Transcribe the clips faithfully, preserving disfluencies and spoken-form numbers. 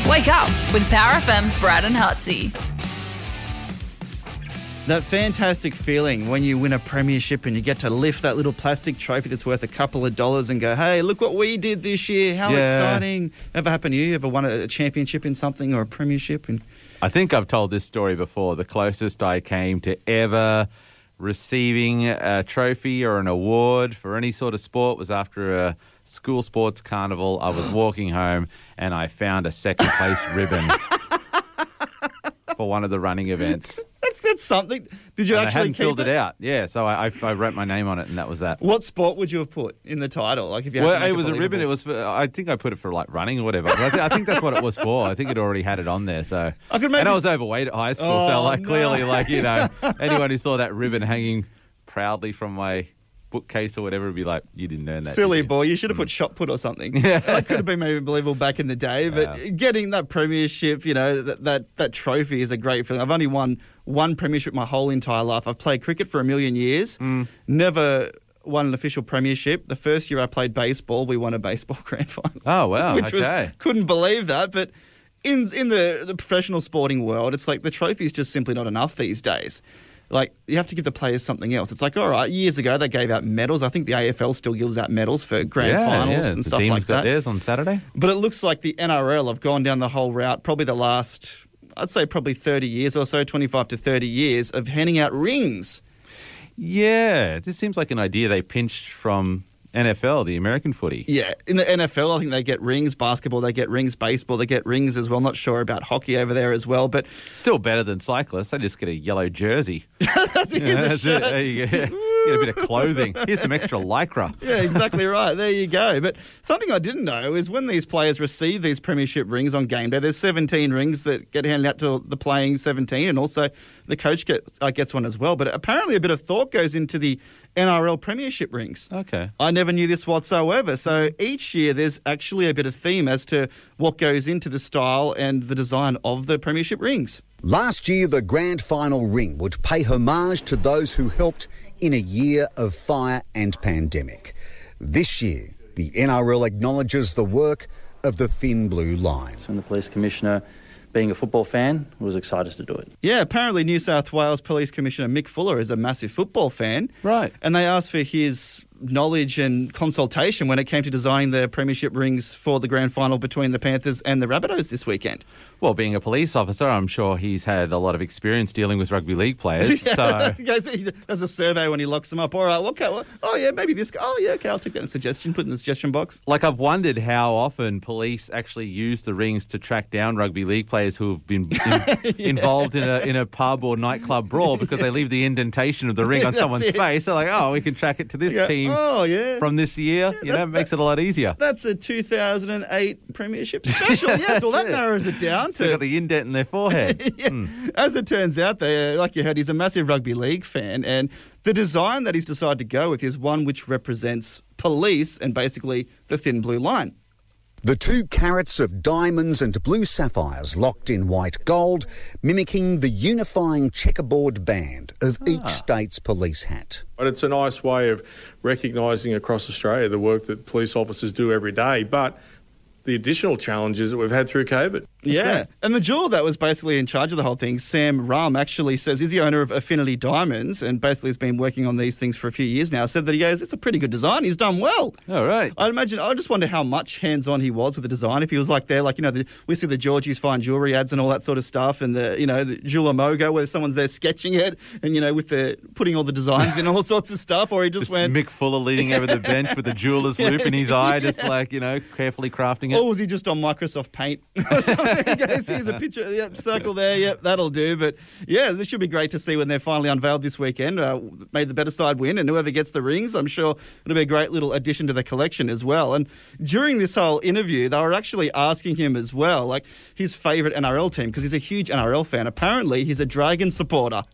Wake up with Power F M's Brad and Hutsy. That fantastic feeling when you win a premiership and you get to lift that little plastic trophy that's worth a couple of dollars and go, hey, look what we did this year. How Yeah. exciting. Ever happened to you? Ever won a championship in something or a premiership? And I think I've told this story before. The closest I came to ever receiving a trophy or an award for any sort of sport was after a school sports carnival. I was walking home and I found a second place ribbon for one of the running events. That's that's something. Did you And I actually hadn't keep filled it? it out. Yeah, so I, I, I wrote my name on it and that was that. What sport would you have put in the title? Like if you had Well, to make it was a ribbon. It believable- was. For, I think I put it for like running or whatever. But I, th- I think that's what it was for. I think it already had it on there. So I could maybe and I was s- overweight at high school, Oh, so like no. clearly, like you know, anyone who saw that ribbon hanging proudly from my bookcase or whatever would be like, you didn't earn that. Silly did you? boy, you should have put shot put or something. That could have been maybe believable back in the day. But Yeah. getting that premiership, you know, that, that that trophy is a great feeling. I've only won one premiership my whole entire life. I've played cricket for a million years, Mm. never won an official premiership. The first year I played baseball, we won a baseball grand final. Oh wow! Which okay. was, couldn't believe that. But in in the, the professional sporting world, it's like the trophy is just simply not enough these days. Like, you have to give the players something else. It's like, all right, years ago they gave out medals. I think the A F L still gives out medals for grand yeah, finals yeah. and the stuff Demons like got that. theirs on Saturday. But it looks like the N R L have gone down the whole route, probably the last, I'd say probably thirty years or so, twenty-five to thirty years of handing out rings. Yeah, this seems like an idea they pinched from N F L, the American footy. Yeah, in the N F L, I think they get rings. Basketball, they get rings. Baseball, they get rings as well. Not sure about hockey over there as well, but Still better than cyclists. They just get a yellow jersey. that's, Yeah, here's a that's shirt. it. There you go. Get a bit of clothing. Here's some extra lycra. Yeah, exactly right. There you go. But something I didn't know is when these players receive these premiership rings on game day, there's seventeen rings that get handed out to the playing seventeen, and also the coach get, uh, gets one as well. But apparently a bit of thought goes into the N R L premiership rings. Okay. I never knew this whatsoever. So each year there's actually a bit of theme as to what goes into the style and the design of the premiership rings. Last year, the grand final ring would pay homage to those who helped in a year of fire and pandemic. This year, the N R L acknowledges the work of the Thin Blue Line. When the police commissioner, being a football fan, was excited to do it. Yeah, apparently New South Wales Police Commissioner Mick Fuller is a massive football fan. Right. And they asked for his knowledge and consultation when it came to designing the premiership rings for the grand final between the Panthers and the Rabbitohs this weekend. Well, being a police officer, I'm sure he's had a lot of experience dealing with rugby league players. So he goes, he does a survey when he locks them up. All right, okay, well, oh yeah, maybe this guy. Oh yeah, okay, I'll take that as a suggestion, put it in the suggestion box. like, I've wondered how often police actually use the rings to track down rugby league players who have been in, involved in a in a pub or nightclub brawl because they leave the indentation of the ring on That's someone's it. face. They're like, oh, we can track it to this Yeah. team Oh yeah. from this year. You know, it makes it a lot easier. That's a two thousand eight premiership special. Yes, well that That's it. narrows it down Still to got the indent in their forehead. Yeah. As it turns out, they, like you heard, he's a massive rugby league fan, and the design that he's decided to go with is one which represents police and basically the Thin Blue Line. The two carats of diamonds and blue sapphires locked in white gold, mimicking the unifying checkerboard band of each state's police hat. But it's a nice way of recognising across Australia the work that police officers do every day, but the additional challenges that we've had through COVID. That's yeah. great. And the jewel that was basically in charge of the whole thing, Sam Rum, actually says, he's the owner of Affinity Diamonds and basically has been working on these things for a few years now, said that he goes, it's a pretty good design. He's done well. All right. I'd imagine, I just wonder how much hands-on he was with the design. If he was like there, like, you know, the, we see the Georgie's Fine Jewellery ads and all that sort of stuff, and the, you know, the Jewel Mogo where someone's there sketching it and, you know, with the putting all the designs in all sorts of stuff, or he just, Just went... Mick Fuller leaning over the bench with a jeweler's loop in his eye, just like, you know, carefully crafting it. Or was he just on Microsoft Paint or something? He goes, here's a picture, yep, circle there, yep, that'll do. But yeah, this should be great to see when they're finally unveiled this weekend. Uh, made the better side win, and whoever gets the rings, I'm sure it'll be a great little addition to the collection as well. And during this whole interview, they were actually asking him as well, like his favourite N R L team, because he's a huge N R L fan. Apparently, he's a Dragons supporter.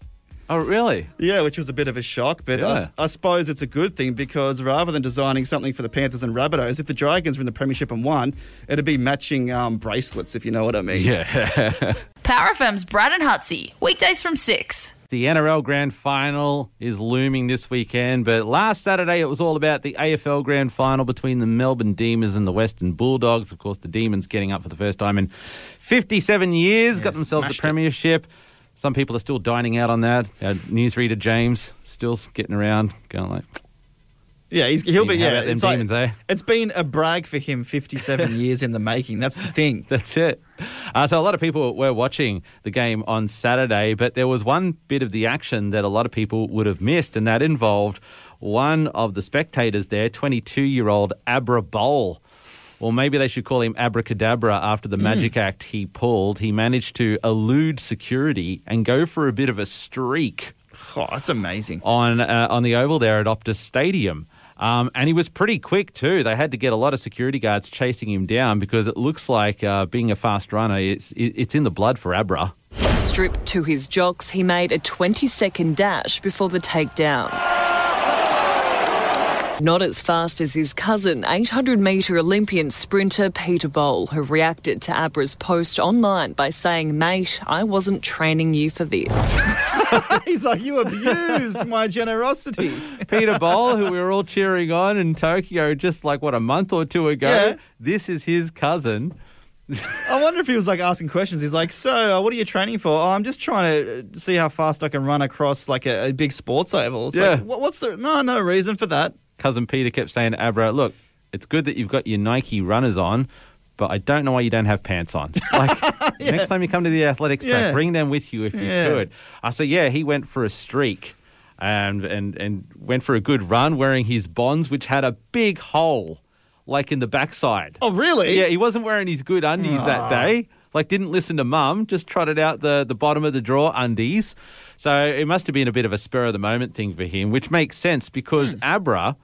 Oh, really? Yeah, which was a bit of a shock, but Yeah. I, I suppose it's a good thing because rather than designing something for the Panthers and Rabbitohs, if the Dragons were in the premiership and won, it'd be matching um, bracelets, if you know what I mean. Yeah. Power F M's Brad and Hutsy, weekdays from six. The N R L Grand Final is looming this weekend, but last Saturday it was all about the A F L Grand Final between the Melbourne Demons and the Western Bulldogs. Of course, the Demons getting up for the first time in fifty-seven years, Yeah, got themselves a smashed it. premiership. Some people are still dining out on that. Our newsreader James still getting around, going like, Yeah, he's, he'll be. How Yeah, about them it's, like- Demons, eh? it's been a brag for him fifty-seven years in the making. That's the thing. That's it. Uh, so a lot of people were watching the game on Saturday, but there was one bit of the action that a lot of people would have missed, and that involved one of the spectators there, twenty-two-year-old Abra Bowl. Or maybe they should call him Abracadabra after the magic act he pulled. He managed to elude security and go for a bit of a streak Oh, that's amazing. on uh, on the oval there at Optus Stadium. Um, and he was pretty quick too. They had to get a lot of security guards chasing him down because it looks like uh, being a fast runner, it's it, it's in the blood for Abra. Stripped to his jocks, he made a twenty-second dash before the takedown. Not as fast as his cousin, eight hundred metre Olympian sprinter Peter Bowl, who reacted to Abra's post online by saying, "Mate, I wasn't training you for this." He's like, you abused my generosity. Peter Bowl, who we were all cheering on in Tokyo just like, what, a month or two ago. Yeah. This is his cousin. I wonder if he was like asking questions. He's like, so uh, what are you training for? Oh, I'm just trying to see how fast I can run across like a, a big sports oval. It's Yeah. like, what, what's the, no, no reason for that. Cousin Peter kept saying to Abra, look, it's good that you've got your Nike runners on, but I don't know why you don't have pants on. Like, Yeah. next time you come to the athletics track, Yeah. bring them with you if you Yeah. could. I said, yeah, he went for a streak and, and, and went for a good run wearing his Bonds, which had a big hole, like in the backside. Oh, really? Yeah, he wasn't wearing his good undies that day. Like, didn't listen to mum, just trotted out the, the bottom of the drawer undies. So it must have been a bit of a spur of the moment thing for him, which makes sense because Abra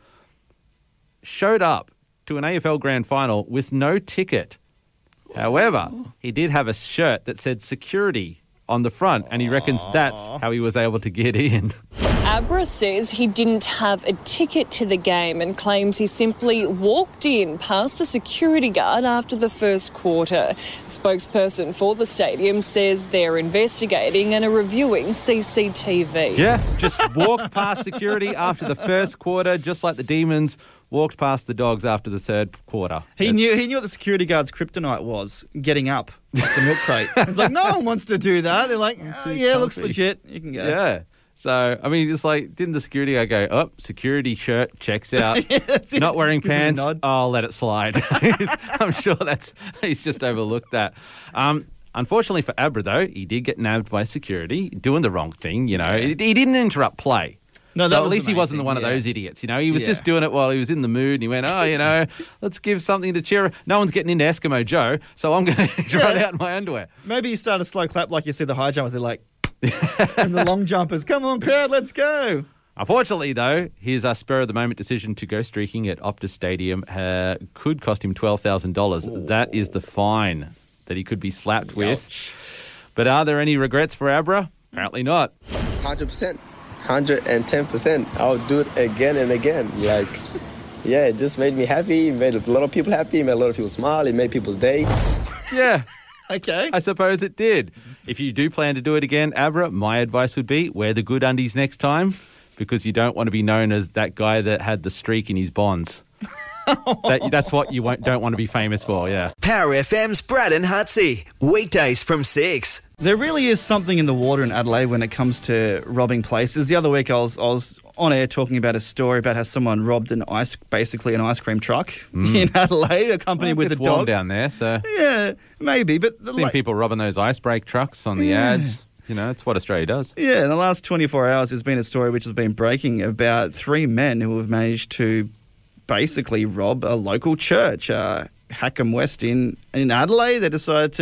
showed up to an A F L Grand Final with no ticket. However, he did have a shirt that said security on the front, and he reckons that's how he was able to get in. Abra says he didn't have a ticket to the game and claims he simply walked in past a security guard after the first quarter. Spokesperson for the stadium says they're investigating and are reviewing C C T V. Yeah, just walked past security after the first quarter, just like the Demons walked past the Dogs after the third quarter. He knew he knew what the security guard's kryptonite was, getting up off the milk crate. It's like, no one wants to do that. They're like, oh, yeah, looks comfy. legit. You can go. Yeah. So, I mean, it's like, didn't the security guy go, oh, security shirt, checks out, Yeah, that's it. not wearing Gives him a pants, nod. I'll let it slide. I'm sure that's, he's just overlooked that. Um, unfortunately for Abra, though, he did get nabbed by security, doing the wrong thing, you know. He, he didn't interrupt play. No, so that at was least the he main wasn't thing, one of yeah. those idiots, you know. He was Yeah. just doing it while he was in the mood, and he went, oh, you know, let's give something to cheer. No one's getting into Eskimo Joe, so I'm going to run out in my underwear. Maybe you start a slow clap like you see the high jumpers. They're like, and the long jumpers. Come on, crowd, let's go. Unfortunately, though, his uh, spur-of-the-moment decision to go streaking at Optus Stadium uh, could cost him twelve thousand dollars. That is the fine that he could be slapped with. But are there any regrets for Abra? Apparently not. one hundred percent. one hundred ten percent. I'll do it again and again. Like, yeah, it just made me happy. It made a lot of people happy. It made a lot of people smile. It made people's day. Yeah, Okay. I suppose it did. If you do plan to do it again, Abra, my advice would be wear the good undies next time because you don't want to be known as that guy that had the streak in his Bonds. that, that's what you won't, don't want to be famous for, yeah. Power F M's Brad and Hutsy. Weekdays from six. There really is something in the water in Adelaide when it comes to robbing places. The other week I was I was on air talking about a story about how someone robbed an ice, basically an ice cream truck in Adelaide, accompanied with a It's warm dog. down there, so Yeah, maybe, but the, seen like, people robbing those ice break trucks on the Yeah. ads. You know, it's what Australia does. yeah, in the last twenty-four hours, there's been a story which has been breaking about three men who have managed to basically rob a local church, uh, Hackham West in, in Adelaide. They decided to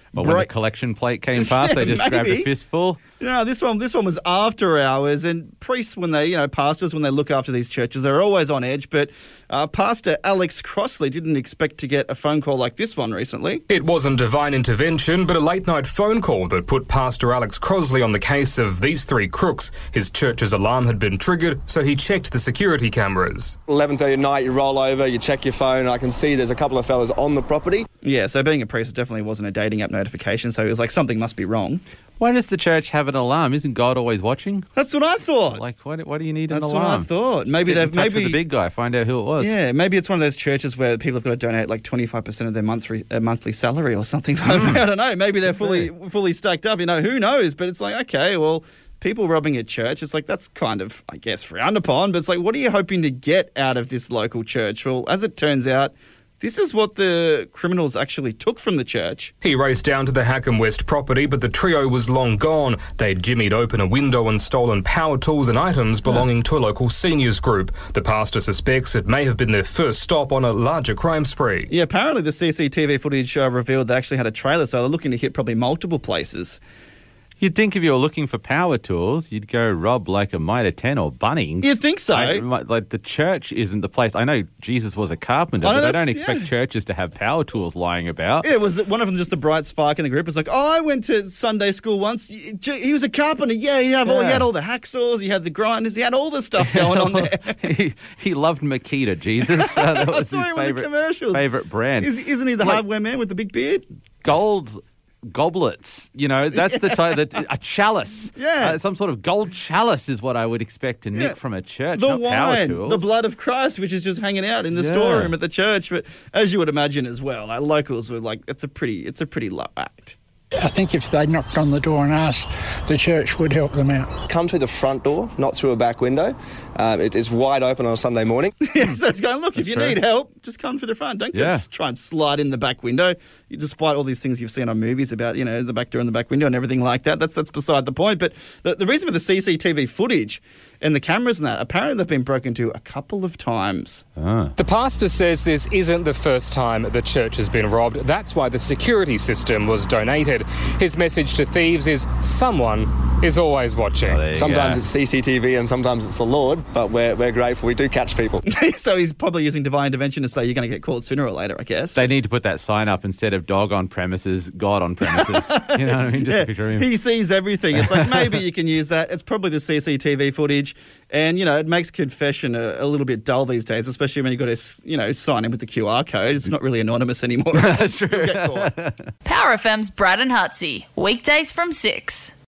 But when the break- collection plate came past, they just grabbed a maybe. fistful. No, this one this one was after hours, and priests, when they, you know, pastors, when they look after these churches, they're always on edge. But uh, Pastor Alex Crossley didn't expect to get a phone call like this one recently. It wasn't divine intervention, but a late-night phone call that put Pastor Alex Crossley on the case of these three crooks. His church's alarm had been triggered, so he checked the security cameras. eleven thirty at night, you roll over, you check your phone, I can see there's a couple of fellas on the property. Yeah, so being a priest, it definitely wasn't a dating app notification, so it was like something must be wrong. Why does the church have an alarm? Isn't God always watching? That's what I thought. Like, why, why do you need That's an what alarm? I thought. Maybe Get in they've touch maybe with the big guy, find out who it was. Yeah, maybe it's one of those churches where people have got to donate like twenty-five percent of their monthly uh, monthly salary or something. Mm. I don't know. Maybe they're fully fully stacked up. You know, who knows? But it's like, okay, well, people robbing a church, it's like that's kind of, I guess, frowned upon. But it's like, what are you hoping to get out of this local church? Well, as it turns out, this is what the criminals actually took from the church. He raced down to the Hackham West property, but the trio was long gone. They'd jimmied open a window and stolen power tools and items belonging to a local seniors group. The pastor suspects it may have been their first stop on a larger crime spree. Yeah, apparently the C C T V footage uh, revealed they actually had a trailer, so they're looking to hit probably multiple places. You'd think if you were looking for power tools, you'd go rob like a Mitre ten or Bunnings. You'd think so. Like, like the church isn't the place. I know Jesus was a carpenter, I know but they that's- don't expect yeah. churches to have power tools lying about. Yeah, was one of them just a bright spark in the group? It's like, oh, I went to Sunday school once. He was a carpenter. Yeah, he had all, he Yeah. had all the hacksaws, he had the grinders, he had all the stuff going on there. he, he loved Makita, Jesus. Uh, that I was saw his him in the favorite, commercials. favorite brand. Is, isn't he the Like- hardware man with the big beard? Gold goblets, you know, that's the type that a chalice. Yeah. Uh, some sort of gold chalice is what I would expect to nick Yeah. from a church, The not power wine, tools. the blood of Christ, which is just hanging out in the Yeah. storeroom at the church. But as you would imagine as well, our locals were like, it's a pretty, it's a pretty low act. I think if they knocked on the door and asked, the church would help them out. Come through the front door, not through a back window. Um, it is wide open on a Sunday morning. Yeah, so it's going, look, That's if you true. need help, just come through the front. Don't Yeah. just try and slide in the back window. You, despite all these things you've seen on movies about, you know, the back door and the back window and everything like that, that's that's beside the point. But the, the reason for the C C T V footage and the cameras and that, apparently they've been broken into a couple of times. Ah. The pastor says this isn't the first time the church has been robbed. That's why the security system was donated. His message to thieves is someone is always watching. Oh, there you Sometimes go. it's C C T V and sometimes it's the Lord, but we're, we're grateful we do catch people. So he's probably using divine intervention to say you're going to get caught sooner or later, I guess. They need to put that sign up instead of dog on premises, God on premises. You know what I mean? Just Yeah, a picture of him. he sees everything. It's like, maybe you can use that. It's probably the C C T V footage. And, you know, it makes confession a, a little bit dull these days, especially when you've got to, you know, sign in with the Q R code. It's not really anonymous anymore. That's true. Get caught. Power F M's Brad and Hutsy. Weekdays from six.